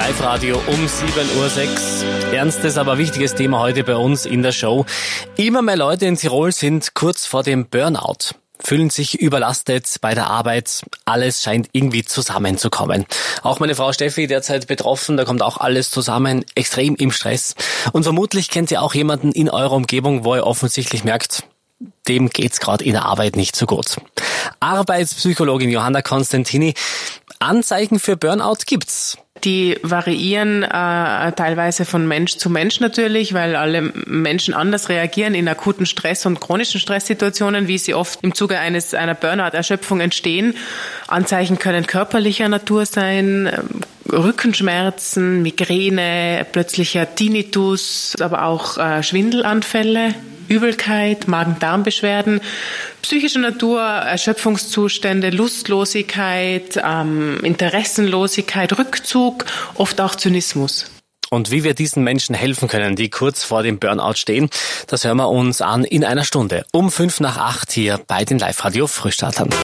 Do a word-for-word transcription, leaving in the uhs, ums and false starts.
Live-Radio um sieben Uhr sechs. Ernstes, aber wichtiges Thema heute bei uns in der Show. Immer mehr Leute in Tirol sind kurz vor dem Burnout. Fühlen sich überlastet bei der Arbeit. Alles scheint irgendwie zusammenzukommen. Auch meine Frau Steffi derzeit betroffen. Da kommt auch alles zusammen. Extrem im Stress. Und vermutlich kennt ihr auch jemanden in eurer Umgebung, wo ihr offensichtlich merkt, dem geht's gerade in der Arbeit nicht so gut. Arbeitspsychologin Johanna Konstantini. Anzeichen für Burnout gibt's. Die variieren äh, teilweise von Mensch zu Mensch natürlich, weil alle Menschen anders reagieren in akuten Stress- und chronischen Stresssituationen, wie sie oft im Zuge eines einer Burnout-Erschöpfung entstehen. Anzeichen können körperlicher Natur sein, Rückenschmerzen, Migräne, plötzlicher Tinnitus, aber auch äh, Schwindelanfälle, Übelkeit, Magen-Darm-Beschwerden, psychische Natur, Erschöpfungszustände, Lustlosigkeit, ähm, Interessenlosigkeit, Rückzug, oft auch Zynismus. Und wie wir diesen Menschen helfen können, die kurz vor dem Burnout stehen, das hören wir uns an in einer Stunde. Um fünf nach acht hier bei den Live-Radio Frühstartern.